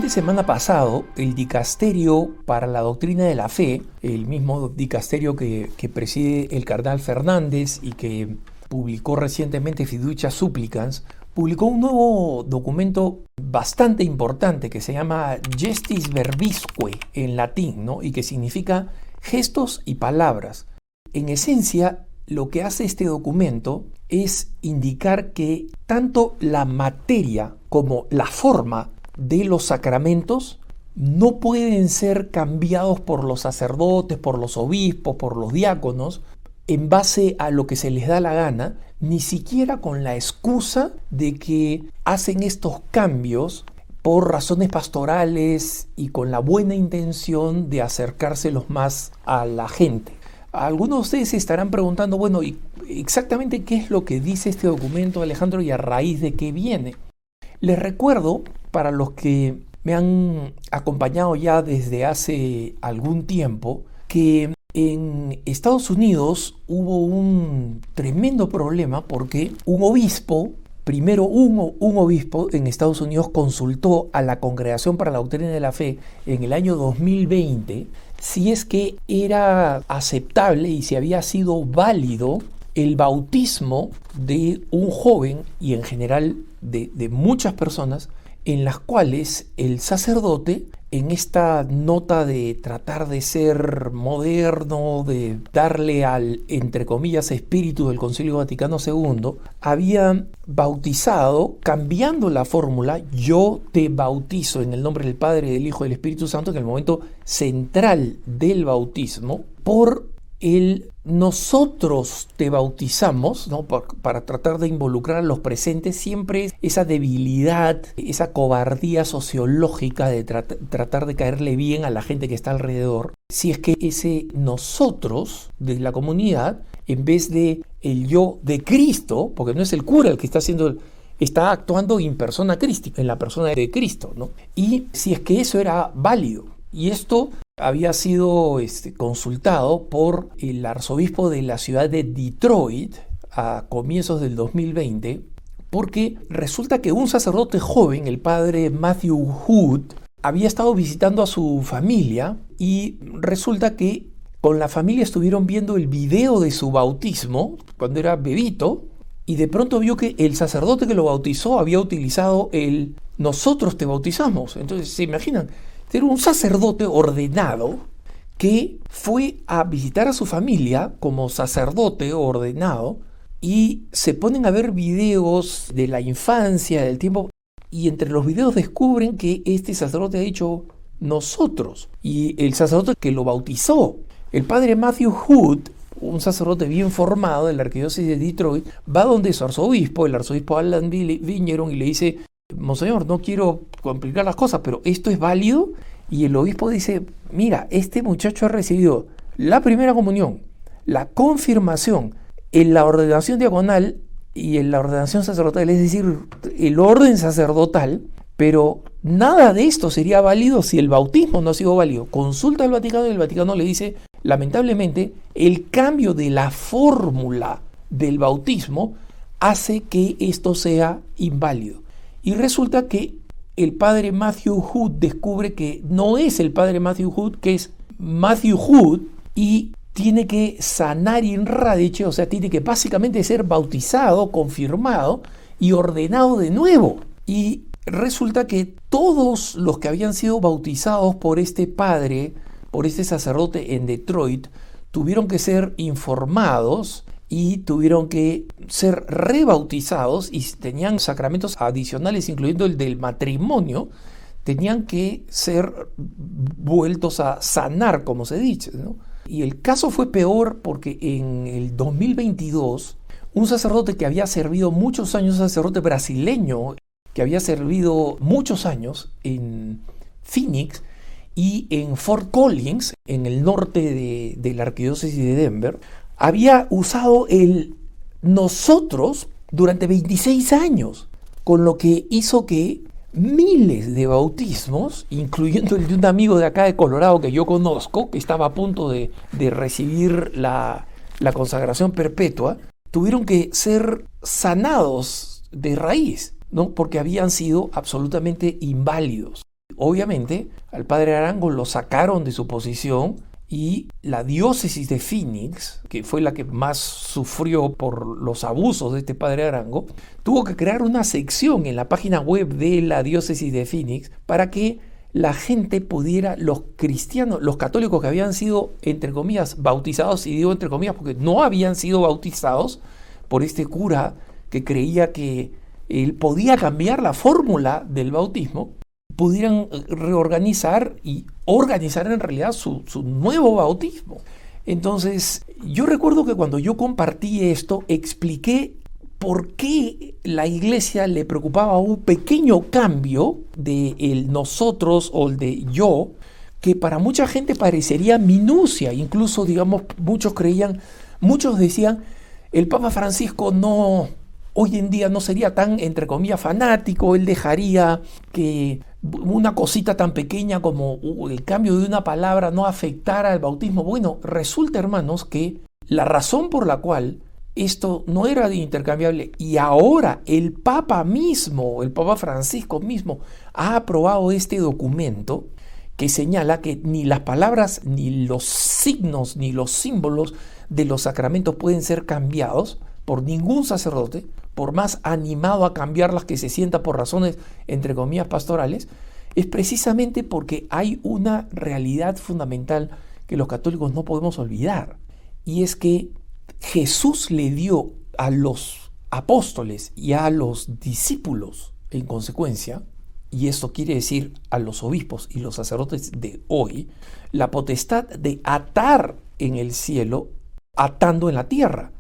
de semana pasado, el Dicasterio para la Doctrina de la Fe, el mismo dicasterio que preside el cardenal Fernández y que publicó recientemente Fiducia Supplicans, publicó un nuevo documento bastante importante que se llama Gestis Verbisque en latín, ¿no? Y que significa gestos y palabras. En esencia, lo que hace este documento es indicar que tanto la materia como la forma de los sacramentos no pueden ser cambiados por los sacerdotes, por los obispos, por los diáconos, en base a lo que se les da la gana, ni siquiera con la excusa de que hacen estos cambios por razones pastorales y con la buena intención de acercárselos más a la gente. Algunos de ustedes se estarán preguntando, bueno, ¿y exactamente qué es lo que dice este documento, Alejandro, y a raíz de qué viene? Les recuerdo, para los que me han acompañado ya desde hace algún tiempo, que en Estados Unidos hubo un tremendo problema porque un obispo en Estados Unidos consultó a la Congregación para la Doctrina de la Fe en el año 2020 si es que era aceptable y si había sido válido el bautismo de un joven y en general de muchas personas, en las cuales el sacerdote, en esta nota de tratar de ser moderno, de darle al, entre comillas, espíritu del Concilio Vaticano II, había bautizado, cambiando la fórmula, yo te bautizo en el nombre del Padre, del Hijo y del Espíritu Santo, en el momento central del bautismo, por el nosotros te bautizamos, ¿no? Para tratar de involucrar a los presentes, siempre esa debilidad, esa cobardía sociológica de tratar de caerle bien a la gente que está alrededor. Si es que ese nosotros de la comunidad, en vez de el yo de Cristo, porque no es el cura el que está actuando in persona Christi, en la persona de Cristo, ¿no? Y si es que eso era válido. Y esto había sido consultado por el arzobispo de la ciudad de Detroit a comienzos del 2020, porque resulta que un sacerdote joven, el padre Matthew Hood, había estado visitando a su familia y resulta que con la familia estuvieron viendo el video de su bautismo cuando era bebito y de pronto vio que el sacerdote que lo bautizó había utilizado el nosotros te bautizamos. Entonces, ¿se imaginan? Era un sacerdote ordenado que fue a visitar a su familia como sacerdote ordenado y se ponen a ver videos de la infancia, del tiempo, y entre los videos descubren que este sacerdote ha dicho nosotros. Y el sacerdote que lo bautizó, el padre Matthew Hood, un sacerdote bien formado de la arquidiócesis de Detroit, va donde su arzobispo, el arzobispo Alan Viñeron, y le dice: Monseñor, no quiero complicar las cosas, pero ¿esto es válido? Y el obispo dice: mira, este muchacho ha recibido la primera comunión, la confirmación, en la ordenación diaconal y en la ordenación sacerdotal, es decir, el orden sacerdotal, pero nada de esto sería válido si el bautismo no ha sido válido. Consulta al Vaticano y el Vaticano le dice: lamentablemente, el cambio de la fórmula del bautismo hace que esto sea inválido. Y resulta que el padre Matthew Hood descubre que no es el padre Matthew Hood, que es Matthew Hood, y tiene que sanar in radice, o sea, tiene que básicamente ser bautizado, confirmado y ordenado de nuevo. Y resulta que todos los que habían sido bautizados por este padre, por este sacerdote en Detroit, tuvieron que ser informados y tuvieron que ser rebautizados y tenían sacramentos adicionales, incluyendo el del matrimonio, tenían que ser vueltos a sanar, como se dice, ¿no? Y el caso fue peor porque en el 2022, un sacerdote que había servido muchos años, un sacerdote brasileño, que había servido muchos años en Phoenix y en Fort Collins, en el norte de la arquidiócesis de Denver, había usado el nosotros durante 26 años, con lo que hizo que miles de bautismos, incluyendo el de un amigo de acá de Colorado que yo conozco, que estaba a punto de recibir la consagración perpetua, tuvieron que ser sanados de raíz, ¿no? Porque habían sido absolutamente inválidos. obviamente al padre Arango lo sacaron de su posición y la diócesis de Phoenix, que fue la que más sufrió por los abusos de este padre Arango, tuvo que crear una sección en la página web de la diócesis de Phoenix para que la gente pudiera, los cristianos, los católicos que habían sido, entre comillas, bautizados, y digo entre comillas porque no habían sido bautizados por este cura que creía que él podía cambiar la fórmula del bautismo, pudieran reorganizar y organizar en realidad su nuevo bautismo. Entonces, yo recuerdo que cuando yo compartí esto, expliqué por qué la iglesia le preocupaba un pequeño cambio de el nosotros o el de yo, que para mucha gente parecería minucia. Incluso, digamos, muchos decían, el Papa Francisco hoy en día no sería tan, entre comillas, fanático, él dejaría que una cosita tan pequeña como el cambio de una palabra no afectara al bautismo. Bueno, resulta, hermanos, que la razón por la cual esto no era intercambiable y ahora el Papa mismo, el Papa Francisco mismo, ha aprobado este documento que señala que ni las palabras, ni los signos, ni los símbolos de los sacramentos pueden ser cambiados por ningún sacerdote, por más animado a cambiarlas que se sienta por razones, entre comillas, pastorales, es precisamente porque hay una realidad fundamental que los católicos no podemos olvidar, y es que Jesús le dio a los apóstoles y a los discípulos, en consecuencia, y esto quiere decir a los obispos y los sacerdotes de hoy, la potestad de atar en el cielo, atando en la tierra,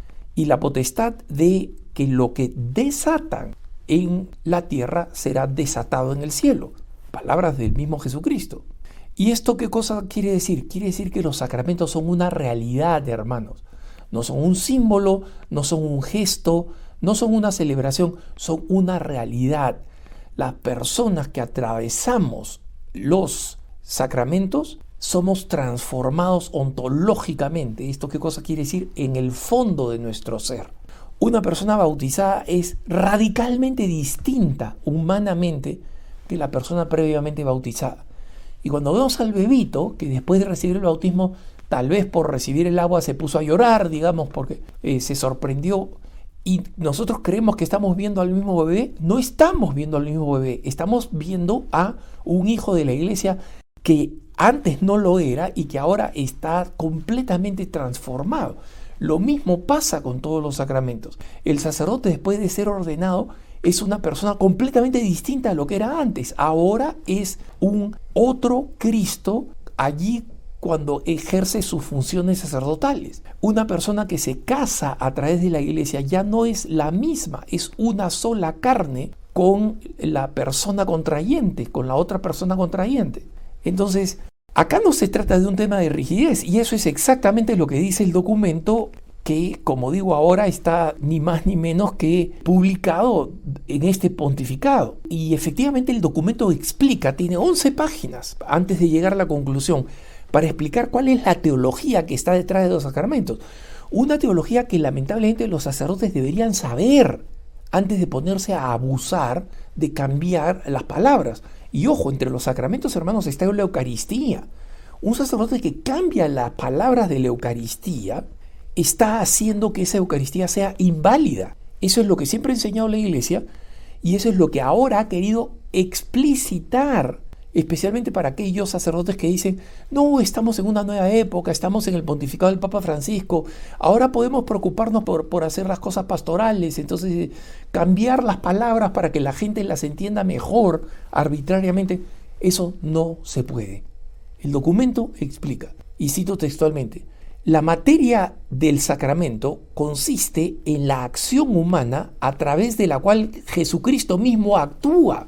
y la potestad de que lo que desatan en la tierra será desatado en el cielo. Palabras del mismo Jesucristo. ¿Y esto qué cosa quiere decir? Quiere decir que los sacramentos son una realidad, hermanos. No son un símbolo, no son un gesto, no son una celebración, son una realidad. Las personas que atravesamos los sacramentos somos transformados ontológicamente. ¿Esto qué cosa quiere decir? En el fondo de nuestro ser. Una persona bautizada es radicalmente distinta humanamente que la persona previamente bautizada. Y cuando vemos al bebito, que después de recibir el bautismo, tal vez por recibir el agua se puso a llorar, digamos, porque se sorprendió, y nosotros creemos que estamos viendo al mismo bebé, no estamos viendo al mismo bebé, estamos viendo a un hijo de la iglesia que antes no lo era y que ahora está completamente transformado. Lo mismo pasa con todos los sacramentos. El sacerdote, después de ser ordenado, es una persona completamente distinta a lo que era antes. Ahora es un otro Cristo allí cuando ejerce sus funciones sacerdotales. Una persona que se casa a través de la iglesia ya no es la misma, es una sola carne con la persona contrayente, con la otra persona contrayente. Entonces, acá no se trata de un tema de rigidez, y eso es exactamente lo que dice el documento que, como digo ahora, está ni más ni menos que publicado en este pontificado. Y efectivamente el documento explica, tiene 11 páginas antes de llegar a la conclusión, para explicar cuál es la teología que está detrás de los sacramentos. Una teología que lamentablemente los sacerdotes deberían saber antes de ponerse a abusar de cambiar las palabras. Y ojo, entre los sacramentos, hermanos, está la Eucaristía. Un sacerdote que cambia las palabras de la Eucaristía está haciendo que esa Eucaristía sea inválida. Eso es lo que siempre ha enseñado la Iglesia, y eso es lo que ahora ha querido explicitar, especialmente para aquellos sacerdotes que dicen: no, estamos en una nueva época, estamos en el pontificado del Papa Francisco, ahora podemos preocuparnos por hacer las cosas pastorales, entonces cambiar las palabras para que la gente las entienda mejor arbitrariamente. Eso no se puede. El documento explica, y cito textualmente: la materia del sacramento consiste en la acción humana a través de la cual Jesucristo mismo actúa.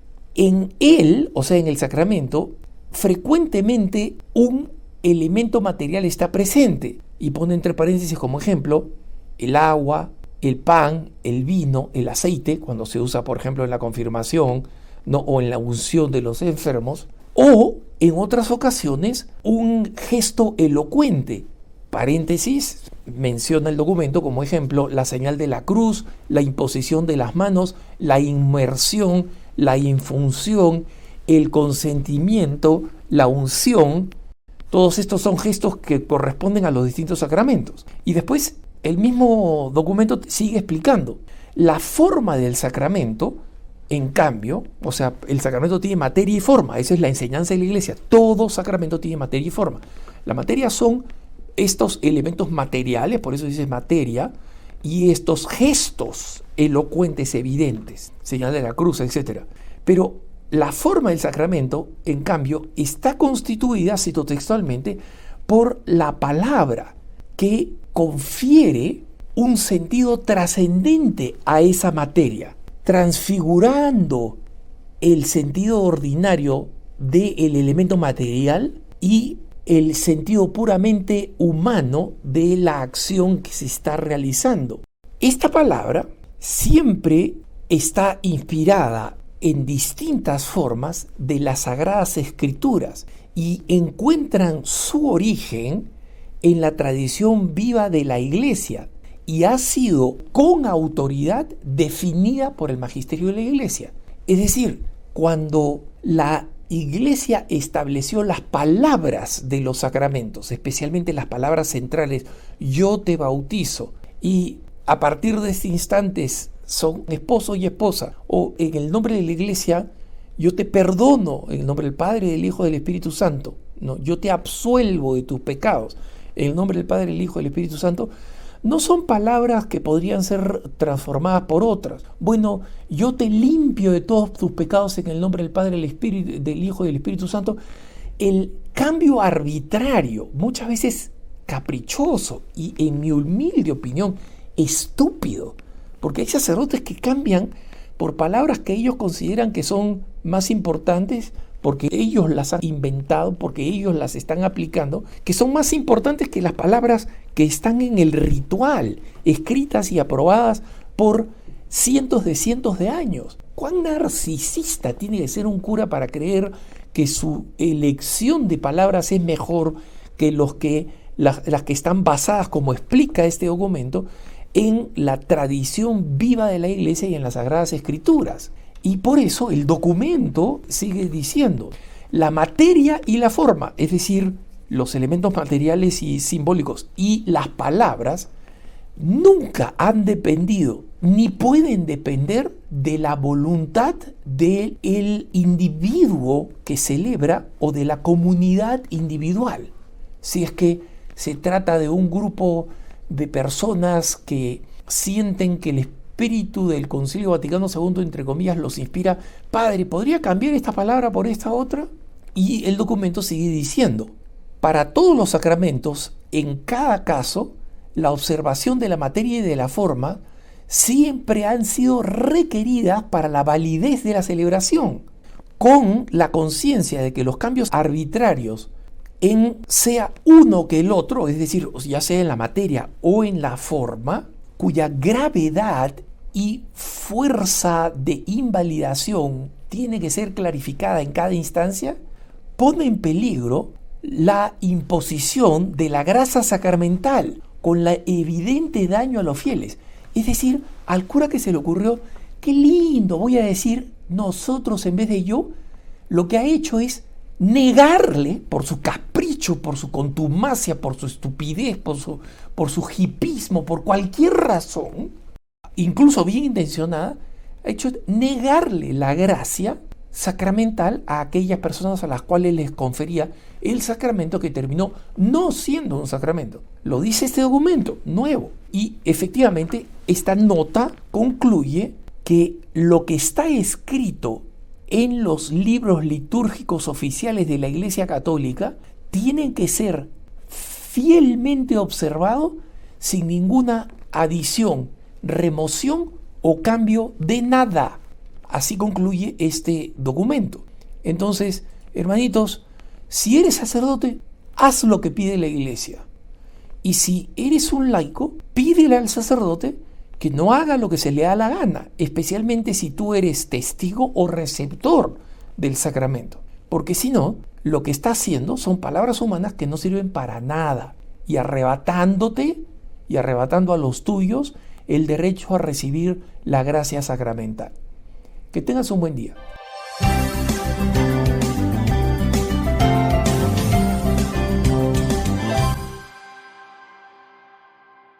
En él, o sea, en el sacramento, frecuentemente un elemento material está presente, y pone entre paréntesis como ejemplo el agua, el pan, el vino, el aceite, cuando se usa, por ejemplo, en la confirmación, ¿no?, o en la unción de los enfermos, o en otras ocasiones un gesto elocuente. Paréntesis, menciona el documento como ejemplo la señal de la cruz, la imposición de las manos, la inmersión, la infunción el consentimiento, la unción. Todos estos son gestos que corresponden a los distintos sacramentos. Y después el mismo documento sigue explicando la forma del sacramento. En cambio, o sea, el sacramento tiene materia y forma. Esa es la enseñanza de la Iglesia. Todo sacramento tiene materia y forma. La materia son estos elementos materiales, por eso dice materia, y estos gestos elocuentes, evidentes, señal de la cruz, etc. Pero la forma del sacramento, en cambio, está constituida, cito textualmente, por la palabra, que confiere un sentido trascendente a esa materia, transfigurando el sentido ordinario del elemento material y el sentido puramente humano de la acción que se está realizando. Esta palabra siempre está inspirada en distintas formas de las Sagradas Escrituras y encuentran su origen en la tradición viva de la Iglesia y ha sido con autoridad definida por el magisterio de la Iglesia. Es decir, cuando la Iglesia estableció las palabras de los sacramentos, especialmente las palabras centrales, yo te bautizo, y a partir de este instante son esposo y esposa, o en el nombre de la Iglesia, yo te perdono, en el nombre del Padre, del Hijo y del Espíritu Santo, no, yo te absuelvo de tus pecados, en el nombre del Padre, del Hijo y del Espíritu Santo, no son palabras que podrían ser transformadas por otras. Bueno, yo te limpio de todos tus pecados en el nombre del Padre, del Espíritu, del Hijo y del Espíritu Santo. El cambio arbitrario, muchas veces caprichoso y, en mi humilde opinión, estúpido, porque hay sacerdotes que cambian por palabras que ellos consideran que son más importantes, porque ellos las han inventado, porque ellos las están aplicando, que son más importantes que las palabras que están en el ritual, escritas y aprobadas por cientos de años. ¿Cuán narcisista tiene que ser un cura para creer que su elección de palabras es mejor que las que están basadas, como explica este documento, en la tradición viva de la Iglesia y en las Sagradas Escrituras? Y por eso el documento sigue diciendo la materia y la forma, es decir, los elementos materiales y simbólicos y las palabras, nunca han dependido ni pueden depender de la voluntad del individuo que celebra o de la comunidad individual. Si es que se trata de un grupo de personas que sienten que el espíritu del Concilio Vaticano II, entre comillas, los inspira, padre, ¿podría cambiar esta palabra por esta otra? Y el documento sigue diciendo, para todos los sacramentos, en cada caso, la observación de la materia y de la forma siempre han sido requeridas para la validez de la celebración, con la conciencia de que los cambios arbitrarios en sea uno que el otro, es decir, ya sea en la materia o en la forma, cuya gravedad y fuerza de invalidación tiene que ser clarificada en cada instancia, pone en peligro la imposición de la grasa sacramental con la evidente daño a los fieles. Es decir, al cura que se le ocurrió, qué lindo, voy a decir, nosotros en vez de yo, lo que ha hecho es negarle por su capricho, por su contumacia, por su estupidez, por su hipismo, por cualquier razón, incluso bien intencionada, ha hecho negarle la gracia sacramental a aquellas personas a las cuales les confería el sacramento, que terminó no siendo un sacramento. Lo dice este documento nuevo. Y efectivamente esta nota concluye que lo que está escrito en los libros litúrgicos oficiales de la Iglesia Católica tiene que ser fielmente observado sin ninguna adición, remoción o cambio de nada. Así concluye este documento. Entonces, hermanitos, si eres sacerdote, haz lo que pide la Iglesia. Y si eres un laico, pídele al sacerdote que no haga lo que se le da la gana, especialmente si tú eres testigo o receptor del sacramento. Porque si no, lo que está haciendo son palabras humanas que no sirven para nada, y arrebatándote y arrebatando a los tuyos el derecho a recibir la gracia sacramental. Que tengas un buen día.